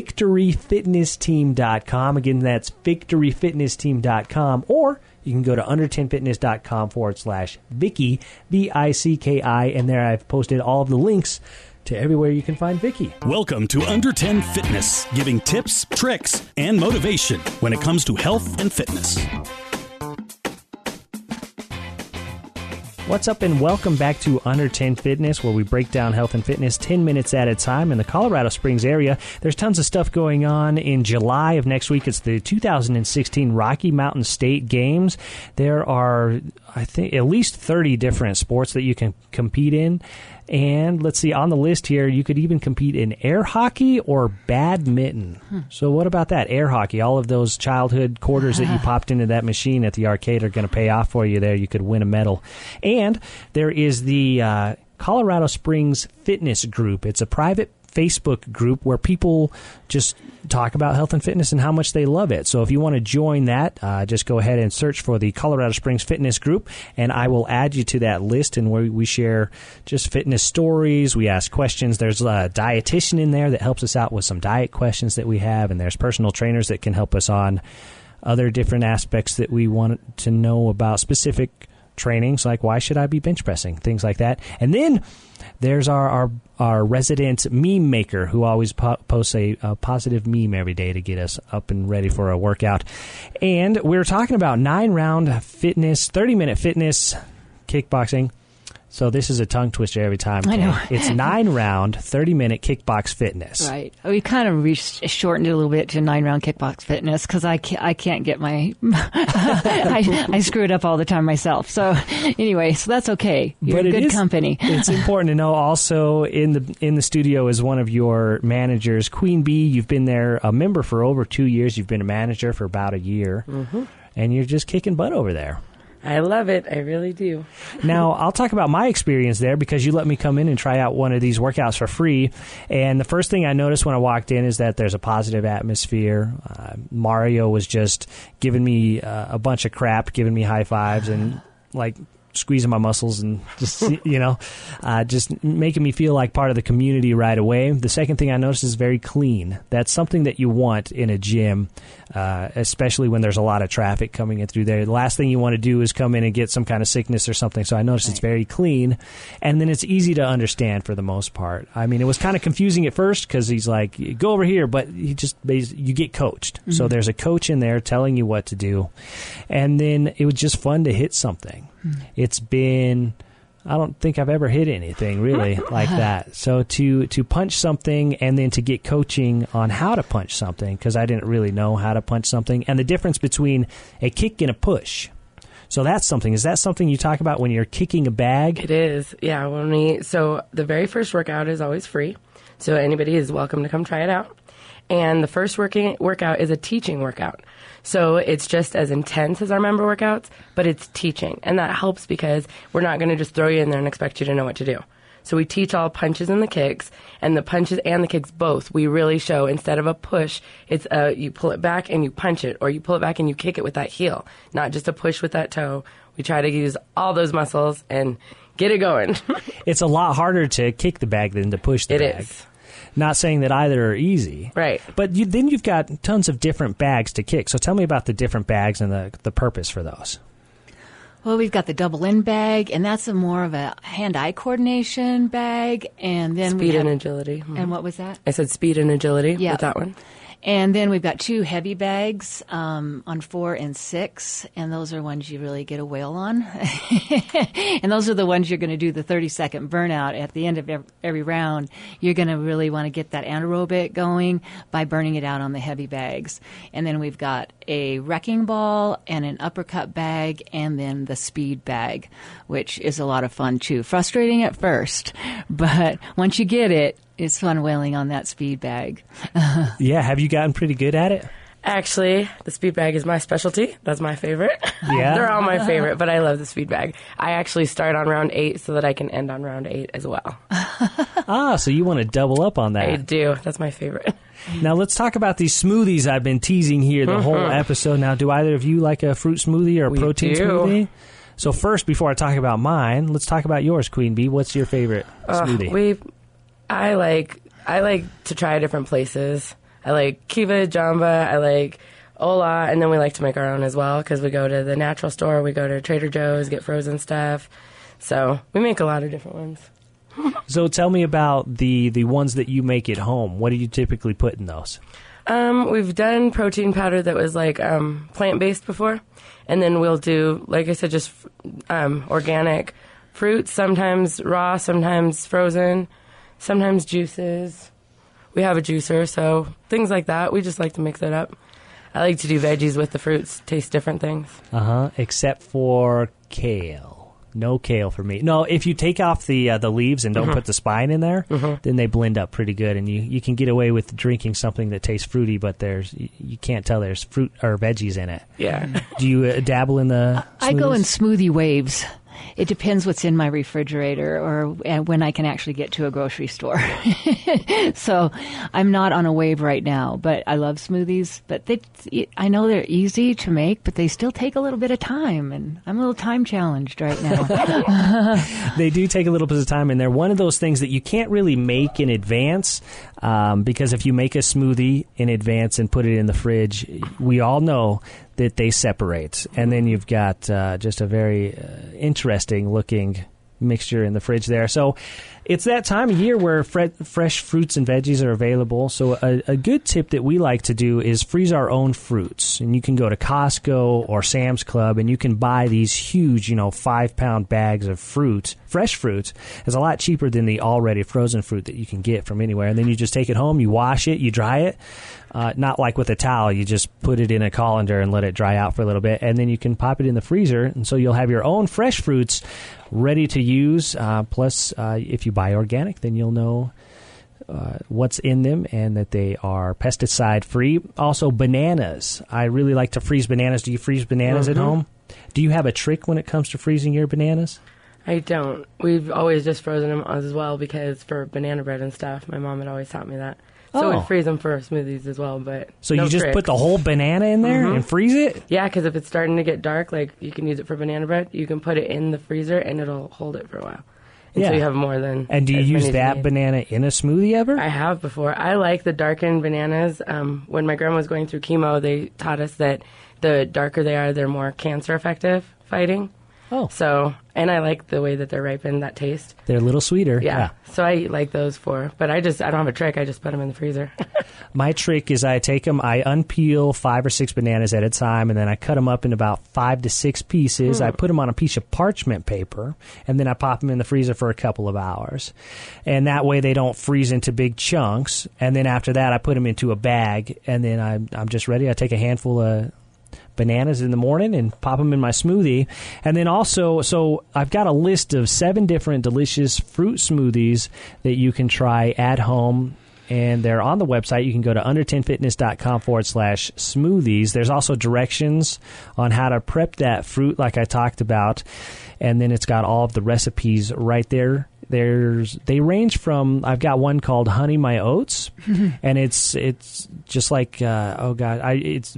victoryfitnessteam.com. Again, that's victoryfitnessteam.com, or you can go to under10fitness.com/Vicki, Vicki, and there I've posted all of the links to everywhere you can find Vicki. Welcome to Under 10 Fitness, giving tips, tricks, and motivation when it comes to health and fitness. What's up, and welcome back to Under 10 Fitness, where we break down health and fitness 10 minutes at a time in the Colorado Springs area. There's tons of stuff going on. In July of next week, it's the 2016 Rocky Mountain State Games. There are, I think, at least 30 different sports that you can compete in. And let's see, on the list here, you could even compete in air hockey or badminton. So what about that, air hockey? All of those childhood quarters that you popped into that machine at the arcade are going to pay off for you there. You could win a medal. And there is the Colorado Springs Fitness Group. It's a private Facebook group where people just talk about health and fitness and how much they love it. So if you want to join that, just go ahead and search for the Colorado Springs Fitness Group, and I will add you to that list, and where we share just fitness stories. We ask questions. There's a dietitian in there that helps us out with some diet questions that we have, and there's personal trainers that can help us on other different aspects that we want to know about specific trainings, like why should I be bench pressing, things like that. And then there's our resident meme maker who always posts a positive meme every day to get us up and ready for a workout. And we're talking about 9-round fitness, 30-minute fitness, kickboxing. So this is a tongue twister every time. I know. It's 9-round, 30-minute kickbox fitness. Right. We kind of shortened it a little bit to 9-round kickbox fitness because I can't get my I screw it up all the time myself. So anyway, so that's okay. You're good company. It's important to know also in the studio is one of your managers, Queen Bee. You've been there a member for over 2 years. You've been a manager for about a year, and you're just kicking butt over there. I love it. I really do. Now, I'll talk about my experience there because you let me come in and try out one of these workouts for free. And the first thing I noticed when I walked in is that there's a positive atmosphere. Mario was just giving me a bunch of crap, giving me high fives and like squeezing my muscles and just, just making me feel like part of the community right away. The second thing I noticed is very clean. That's something that you want in a gym, especially when there's a lot of traffic coming in through there. The last thing you want to do is come in and get some kind of sickness or something. So I noticed It's very clean, and then it's easy to understand for the most part. I mean, it was kind of confusing at first because he's like, go over here, but you get coached. Mm-hmm. So there's a coach in there telling you what to do, and then it was just fun to hit something. It's been, I don't think I've ever hit anything really like that. So to punch something and then to get coaching on how to punch something, because I didn't really know how to punch something, and the difference between a kick and a push. So that's something. Is that something you talk about when you're kicking a bag? It is. Yeah. So the very first workout is always free. So anybody is welcome to come try it out. And the first workout is a teaching workout. So it's just as intense as our member workouts, but it's teaching. And that helps because we're not going to just throw you in there and expect you to know what to do. So we teach all punches and the kicks, and the punches and the kicks both. We really show, instead of a push, it's you pull it back and you punch it, or you pull it back and you kick it with that heel, not just a push with that toe. We try to use all those muscles and get it going. It's a lot harder to kick the bag than to push the bag. It is. Not saying that either are easy. Right. But then you've got tons of different bags to kick. So tell me about the different bags and the purpose for those. Well, we've got the double in bag, and that's more of a hand-eye coordination bag. And then speed and agility. And what was that? I said speed and agility with that one. And then we've got 2 heavy bags on 4 and 6, and those are ones you really get a whale on. And those are the ones you're going to do the 30-second burnout at the end of every round. You're going to really want to get that anaerobic going by burning it out on the heavy bags. And then we've got a wrecking ball and an uppercut bag, and then the speed bag, which is a lot of fun too. Frustrating at first, but once you get it, it's fun wailing on that speed bag. Yeah, have you gotten pretty good at it? Actually, the speed bag is my specialty. That's my favorite. Yeah. They're all my favorite, but I love the speed bag. I actually start on round 8 so that I can end on round 8 as well. So you want to double up on that. I do. That's my favorite. Now let's talk about these smoothies I've been teasing here the whole episode. Now, do either of you like a fruit smoothie or a protein smoothie? So first, before I talk about mine, let's talk about yours, Queen Bee. What's your favorite smoothie? I like to try different places. I like Kiva, Jamba, I like Ola, and then we like to make our own as well because we go to the natural store, we go to Trader Joe's, get frozen stuff. So we make a lot of different ones. So tell me about the ones that you make at home. What do you typically put in those? We've done protein powder that was like plant-based before, and then we'll do, like I said, just organic fruits, sometimes raw, sometimes frozen, sometimes juices. We have a juicer, so things like that. We just like to mix it up. I like to do veggies with the fruits, taste different things. Except for kale. No kale for me. No, if you take off the leaves and don't put the spine in there, then they blend up pretty good, and you can get away with drinking something that tastes fruity, but you can't tell there's fruit or veggies in it. Yeah. Do you dabble in the smoothies? I go in smoothie waves. It depends what's in my refrigerator or when I can actually get to a grocery store. So I'm not on a wave right now, but I love smoothies. But I know they're easy to make, but they still take a little bit of time, and I'm a little time challenged right now. They do take a little bit of time, and they're one of those things that you can't really make in advance because if you make a smoothie in advance and put it in the fridge, we all know that they separate, and then you've got just a very interesting looking mixture in the fridge there. So it's that time of year where fresh fruits and veggies are available. So a good tip that we like to do is freeze our own fruits. And you can go to Costco or Sam's Club and you can buy these huge, 5-pound bags of fruit. Fresh fruit is a lot cheaper than the already frozen fruit that you can get from anywhere. And then you just take it home, you wash it, you dry it. Not like with a towel, you just put it in a colander and let it dry out for a little bit, and then you can pop it in the freezer, and so you'll have your own fresh fruits ready to use. Plus, if you buy organic, then you'll know what's in them and that they are pesticide-free. Also, bananas. I really like to freeze bananas. Do you freeze bananas at home? Do you have a trick when it comes to freezing your bananas? I don't. We've always just frozen them as well because for banana bread and stuff, my mom had always taught me that. So we freeze them for smoothies as well, but so you just put the whole banana in there and freeze it? Yeah, because if it's starting to get dark, like you can use it for banana bread, you can put it in the freezer and it'll hold it for a while. And so you have more than. And do you use that banana in a smoothie ever? I have before. I like the darkened bananas. When my grandma was going through chemo, they taught us that the darker they are, they're more cancer effective fighting. Oh. So, and I like the way that they're ripened, that taste. They're a little sweeter. Yeah. So I like those but I don't have a trick. I just put them in the freezer. My trick is I take them, I unpeel 5 or 6 bananas at a time, and then I cut them up in about 5 to 6 pieces. I put them on a piece of parchment paper, and then I pop them in the freezer for a couple of hours. And that way they don't freeze into big chunks. And then after that, I put them into a bag, and then I'm just ready. I take a handful of bananas in the morning and pop them in my smoothie. And then also, so I've got a list of 7 different delicious fruit smoothies that you can try at home, and they're on the website. You can go to under10fitness.com/smoothies. There's also directions on how to prep that fruit like I talked about, and then it's got all of the recipes right there. They range from, I've got one called Honey My Oats, and it's just like it's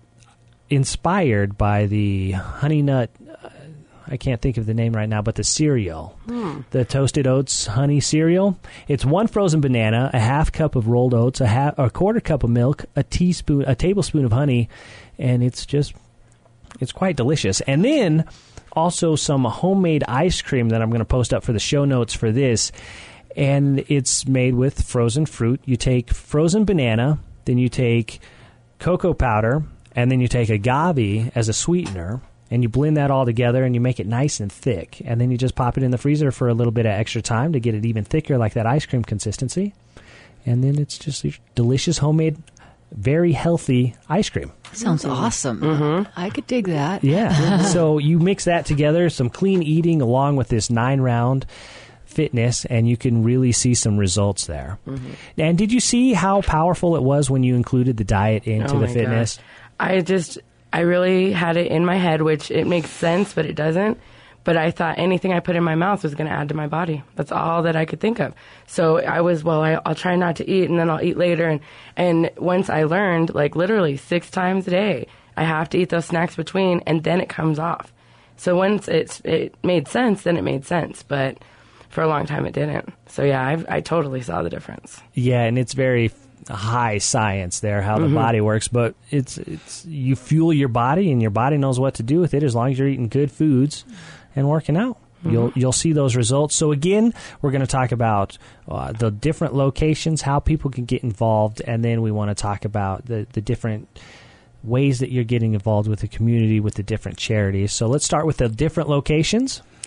inspired by the Honey Nut, I can't think of the name right now, but the cereal, the Toasted Oats Honey cereal. It's 1 frozen banana, a half cup of rolled oats, a quarter cup of milk, a tablespoon of honey, and it's quite delicious. And then also some homemade ice cream that I'm going to post up for the show notes for this, and it's made with frozen fruit. You take frozen banana, then you take cocoa powder, and then you take agave as a sweetener, and you blend that all together, and you make it nice and thick. And then you just pop it in the freezer for a little bit of extra time to get it even thicker, like that ice cream consistency. And then it's just delicious, homemade, very healthy ice cream. Sounds awesome. I could dig that. Yeah. So you mix that together, some clean eating along with this 9-round fitness, and you can really see some results there. And did you see how powerful it was when you included the diet into the fitness? Gosh. I really had it in my head, which it makes sense, but it doesn't. But I thought anything I put in my mouth was going to add to my body. That's all that I could think of. So I was, I'll try not to eat, and then I'll eat later. And once I learned, like literally 6 times a day, I have to eat those snacks between, and then it comes off. So once it made sense, then it made sense. But for a long time, it didn't. So yeah, I totally saw the difference. Yeah, and it's very high science there, how the body works, but it's you fuel your body, and your body knows what to do with it as long as you're eating good foods and working out. You'll see those results. So again, we're going to talk about the different locations, how people can get involved, and then we want to talk about the different ways that you're getting involved with the community, with the different charities. So let's start with the different locations.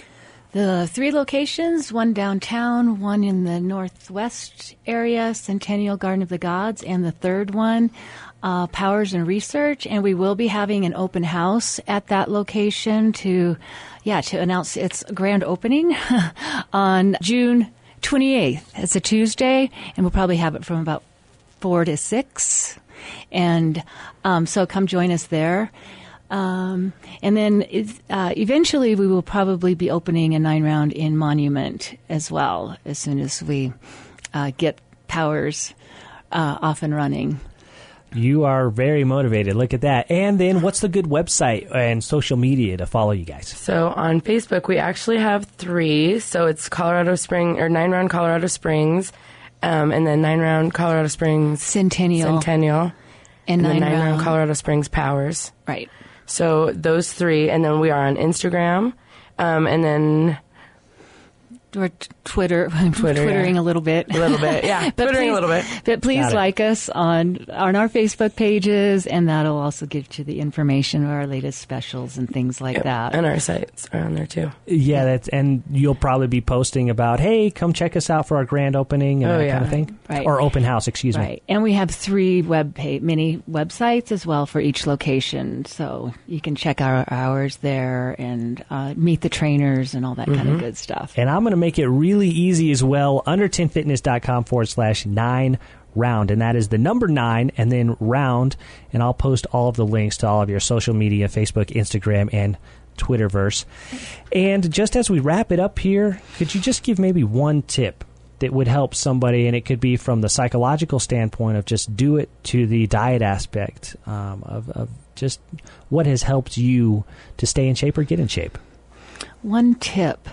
The 3 locations, one downtown, one in the northwest area, Centennial Garden of the Gods, and the third one, Powers and Research. And we will be having an open house at that location to announce its grand opening on June 28th. It's a Tuesday, and we'll probably have it from about 4 to 6. And so come join us there. And then eventually we will probably be opening a 9-round in Monument as well, as soon as we get Powers off and running. You are very motivated. Look at that. And then what's the good website and social media to follow you guys? So on Facebook, we actually have 3. So it's 9-round Colorado Springs, and then 9-round Colorado Springs Centennial. And then 9-round Colorado Springs Powers. Right. So those 3, and then we are on Instagram, and then Or Twittering a little bit. Yeah. Twittering a little bit. But please like us on our Facebook pages, and that'll also give you the information of our latest specials and things like that. And our sites are on there too. Yeah, and you'll probably be posting about, hey, come check us out for our grand opening and kind of thing. Right. Or open house, excuse me. Right. And we have 3 mini websites as well for each location. So you can check our hours there and meet the trainers and all that kind of good stuff. And I'm going to make it really easy as well. under10fitness.com/9round. And that is the number 9 and then round. And I'll post all of the links to all of your social media, Facebook, Instagram, and Twitterverse. And just as we wrap it up here, could you just give maybe one tip that would help somebody? And it could be from the psychological standpoint of just do it, to the diet aspect of just what has helped you to stay in shape or get in shape. One tip.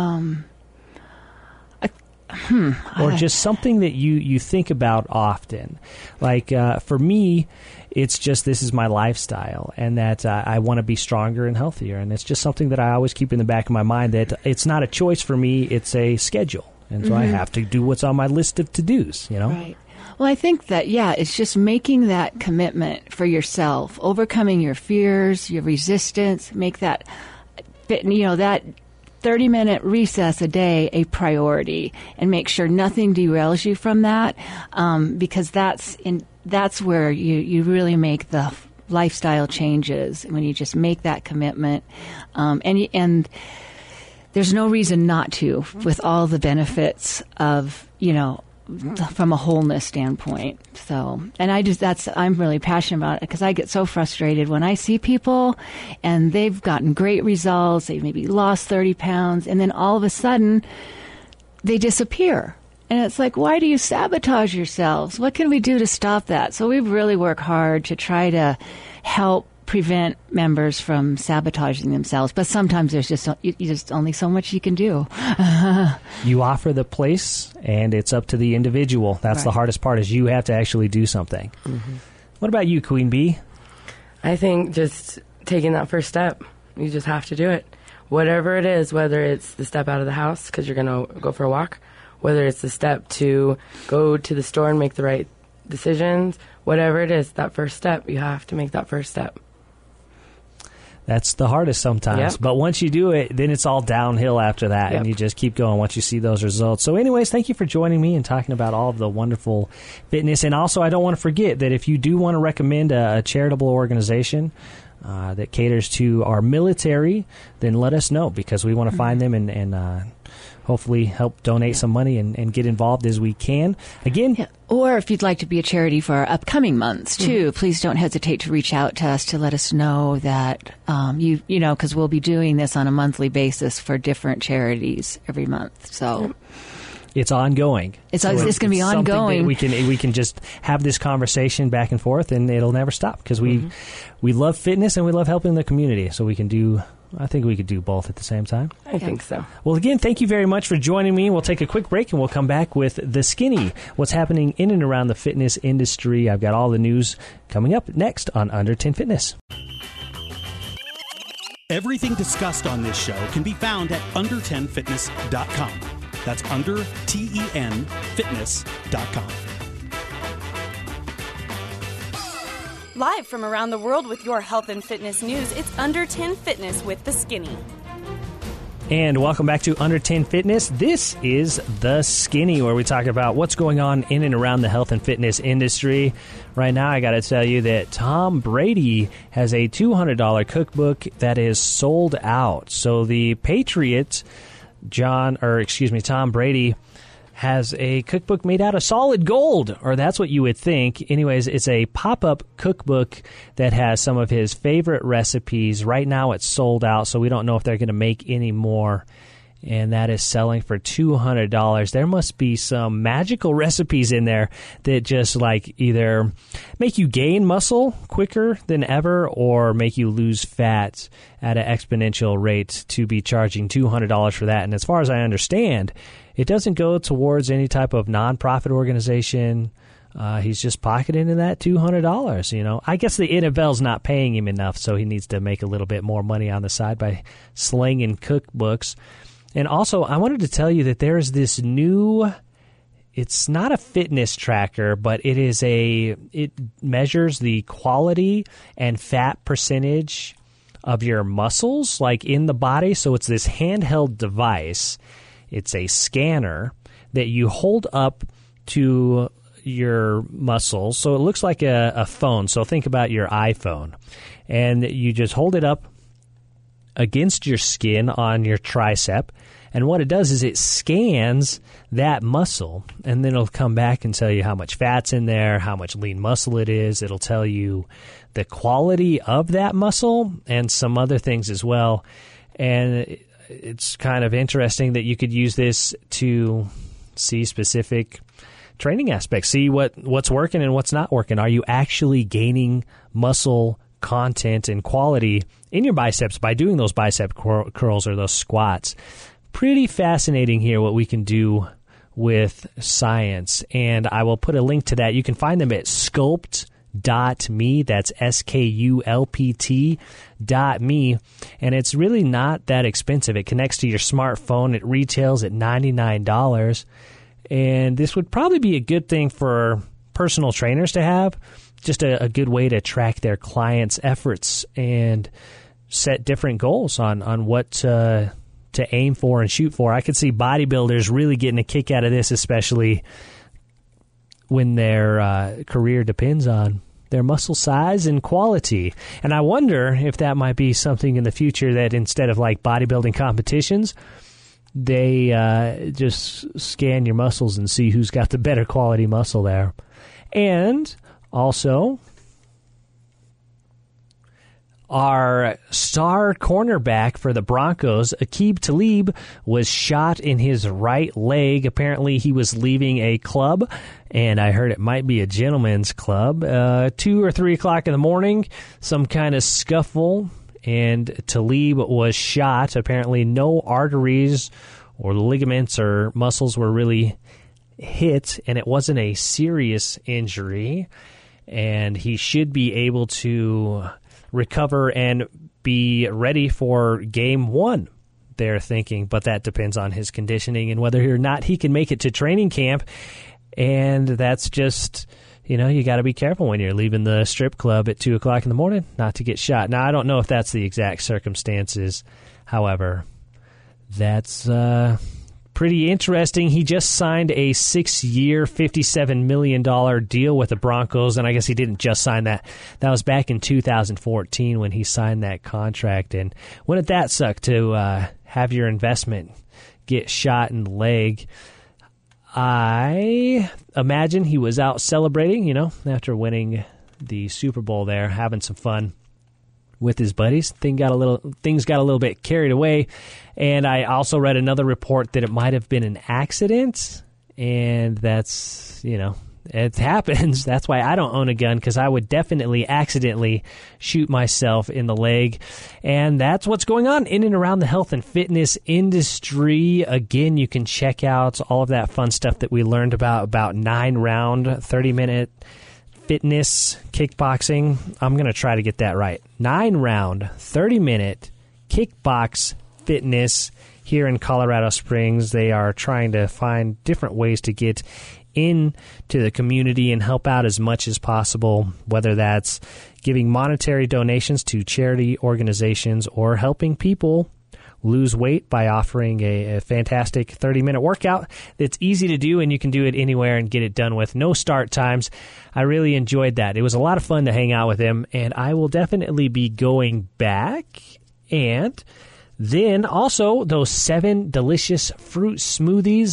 Or just something that you think about often. Like for me, it's just this is my lifestyle, and that I want to be stronger and healthier. And it's just something that I always keep in the back of my mind, that it's not a choice for me, it's a schedule. And so I have to do what's on my list of to-dos, Right. Well, I think that, it's just making that commitment for yourself, overcoming your fears, your resistance, make that, that 30-minute recess a day a priority, and make sure nothing derails you from that, because that's where you really make the lifestyle changes, when you just make that commitment, and there's no reason not to, with all the benefits of from a wholeness standpoint. So, and I'm really passionate about it, because I get so frustrated when I see people and they've gotten great results. They've maybe lost 30 pounds, and then all of a sudden they disappear. And it's like, why do you sabotage yourselves? What can we do to stop that? So we really work hard to try to help prevent members from sabotaging themselves, but sometimes there's just only so much you can do. You offer the place, and it's up to the individual. That's the hardest part, is you have to actually do something. What about you, Queen Bee? I think just taking that first step. You just have to do it. Whatever it is, whether it's the step out of the house because you're going to go for a walk, whether it's the step to go to the store and make the right decisions, whatever it is, that first step, you have to make that first step. That's the hardest sometimes. But once you do it, then it's all downhill after that, and you just keep going once you see those results. So anyways, thank you for joining me and talking about all of the wonderful fitness. And also, I don't want to forget that if you do want to recommend a charitable organization that caters to our military, then let us know, because we want to find them and hopefully help donate some money and get involved as we can. Again, or if you'd like to be a charity for our upcoming months too, please don't hesitate to reach out to us to let us know that because we'll be doing this on a monthly basis for different charities every month. So it's ongoing. It's going to be ongoing. We can just have this conversation back and forth, and it'll never stop, because we love fitness and we love helping the community. So I think we could do both at the same time. I think so. Well, again, thank you very much for joining me. We'll take a quick break, and we'll come back with The Skinny, what's happening in and around the fitness industry. I've got all the news coming up next on Under 10 Fitness. Everything discussed on this show can be found at under10fitness.com. That's under10fitness.com. Live from around the world with your health and fitness news, it's Under 10 Fitness with The Skinny. And welcome back to Under 10 Fitness. This is The Skinny, where we talk about what's going on in and around the health and fitness industry. Right now, I got to tell you that Tom Brady has a $200 cookbook that is sold out. So the Patriot, Tom Brady, has a cookbook made out of solid gold, or that's what you would think. Anyways, it's a pop-up cookbook that has some of his favorite recipes. Right now it's sold out, so we don't know if they're going to make any more, and that is selling for $200. There must be some magical recipes in there that just like either make you gain muscle quicker than ever or make you lose fat at an exponential rate to be charging $200 for that. And as far as I understand, it doesn't go towards any type of nonprofit organization. He's just pocketing in that $200. You know, I guess the NFL's not paying him enough, so he needs to make a little bit more money on the side by slinging cookbooks. And also, I wanted to tell you that there's this new. It's not a fitness tracker, but it measures the quality and fat percentage of your muscles, like in the body. So it's this handheld device. It's a scanner that you hold up to your muscles. So it looks like a phone. So think about your iPhone. And you just hold it up against your skin on your tricep. And what it does is it scans that muscle, and then it'll come back and tell you how much fat's in there, how much lean muscle it is. It'll tell you the quality of that muscle and some other things as well. And it's kind of interesting that you could use this to see specific training aspects, see what's working and what's not working. Are you actually gaining muscle content and quality in your biceps by doing those bicep curls or those squats? Pretty fascinating here what we can do with science, and I will put a link to that. You can find them at sculpt.me. That's SKULPT.me, and it's really not that expensive. It connects to your smartphone. It retails at $99, and this would probably be a good thing for personal trainers to have, just a good way to track their clients' efforts and set different goals on what to aim for and shoot for. I could see bodybuilders really getting a kick out of this, especially when their career depends on their muscle size and quality. And I wonder if that might be something in the future that instead of like bodybuilding competitions, they just scan your muscles and see who's got the better quality muscle there. And also, our star cornerback for the Broncos, Aqib Talib, was shot in his right leg. Apparently, he was leaving a club, and I heard it might be a gentleman's club. 2 or 3 o'clock in the morning, some kind of scuffle, and Talib was shot. Apparently, no arteries or ligaments or muscles were really hit, and it wasn't a serious injury, and he should be able to recover and be ready for game 1, they're thinking, but that depends on his conditioning and whether or not he can make it to training camp. And that's just, you got to be careful when you're leaving the strip club at 2 o'clock in the morning not to get shot. Now, I don't know if that's the exact circumstances. However, that's pretty interesting. He just signed a 6-year, $57 million deal with the Broncos, and I guess he didn't just sign that. That was back in 2014 when he signed that contract. And wouldn't that suck to have your investment get shot in the leg? I imagine he was out celebrating, after winning the Super Bowl there, having some fun with his buddies. Things got a little bit carried away. And I also read another report that it might have been an accident. And that's, it happens. That's why I don't own a gun, because I would definitely accidentally shoot myself in the leg. And that's what's going on in and around the health and fitness industry. Again, you can check out all of that fun stuff that we learned about 9-round, 30-minute fitness kickboxing. I'm going to try to get that right. 9-round, 30-minute kickbox fitness here in Colorado Springs. They are trying to find different ways to get into the community and help out as much as possible, whether that's giving monetary donations to charity organizations or helping people lose weight by offering a fantastic 30-minute workout that's easy to do, and you can do it anywhere and get it done with no start times. I really enjoyed that. It was a lot of fun to hang out with him, and I will definitely be going back. And then also those 7 delicious fruit smoothies,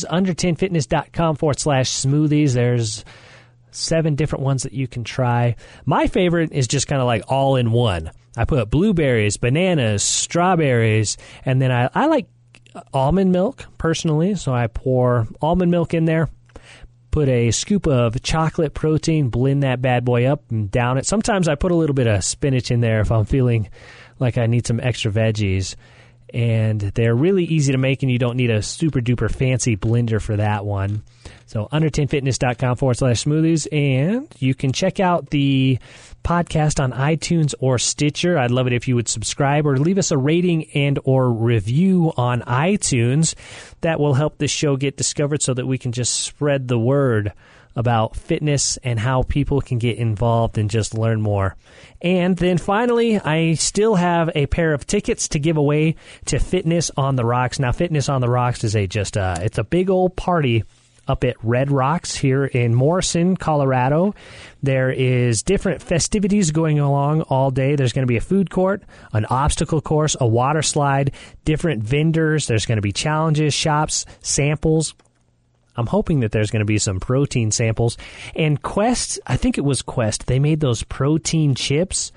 under10fitness.com/smoothies. There's 7 different ones that you can try. My favorite is just kind of like all in one. I put blueberries, bananas, strawberries, and then I like almond milk personally, so I pour almond milk in there, put a scoop of chocolate protein, blend that bad boy up and down it. Sometimes I put a little bit of spinach in there if I'm feeling like I need some extra veggies. And they're really easy to make, and you don't need a super duper fancy blender for that one. So under10fitness.com/smoothies, and you can check out the podcast on iTunes or Stitcher. I'd love it if you would subscribe or leave us a rating and or review on iTunes. That will help this show get discovered so that we can just spread the word about fitness and how people can get involved and just learn more. And then finally, I still have a pair of tickets to give away to Fitness on the Rocks. Now, Fitness on the Rocks is it's a big old party up at Red Rocks here in Morrison, Colorado. There is different festivities going along all day. There's going to be a food court, an obstacle course, a water slide, different vendors. There's going to be challenges, shops, samples. I'm hoping that there's going to be some protein samples. And Quest, I think it was Quest, they made those protein chips.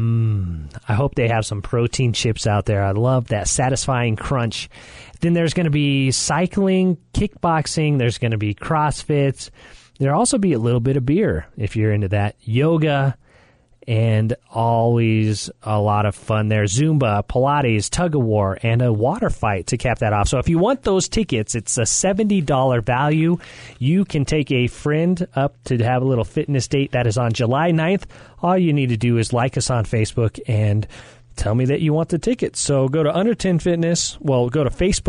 I hope they have some protein chips out there. I love that satisfying crunch. Then there's going to be cycling, kickboxing. There's going to be CrossFits. There'll also be a little bit of beer if you're into that. Yoga, and always a lot of fun there. Zumba, Pilates, tug-of-war, and a water fight to cap that off. So if you want those tickets, it's a $70 value. You can take a friend up to have a little fitness date. That is on July 9th. All you need to do is like us on Facebook and tell me that you want the tickets. So go to Under 10 Fitness. Well, go to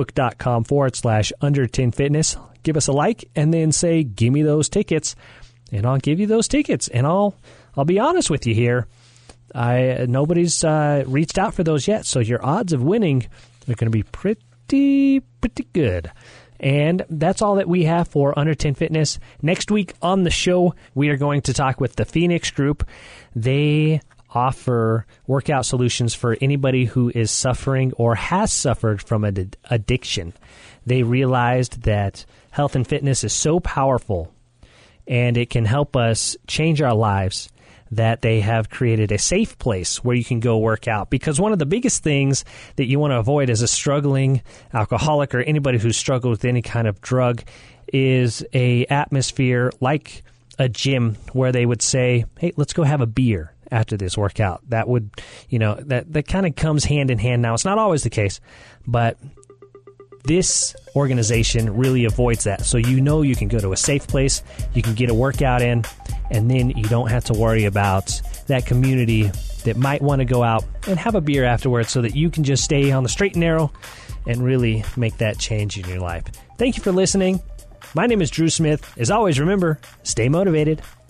facebook.com/under10fitness. Give us a like and then say, give me those tickets. And I'll give you those tickets. And I'll be honest with you here. Nobody's reached out for those yet, so your odds of winning are going to be pretty good. And that's all that we have for Under 10 Fitness. Next week on the show, we are going to talk with the Phoenix Group. They offer workout solutions for anybody who is suffering or has suffered from an addiction. They realized that health and fitness is so powerful, and it can help us change our lives, that they have created a safe place where you can go work out. Because one of the biggest things that you want to avoid as a struggling alcoholic or anybody who's struggled with any kind of drug is a atmosphere like a gym where they would say, hey, let's go have a beer after this workout. That would, that kind of comes hand in hand. Now, it's not always the case, but this organization really avoids that. So you can go to a safe place, you can get a workout in, and then you don't have to worry about that community that might want to go out and have a beer afterwards, so that you can just stay on the straight and narrow and really make that change in your life. Thank you for listening. My name is Drew Smith. As always, remember, stay motivated.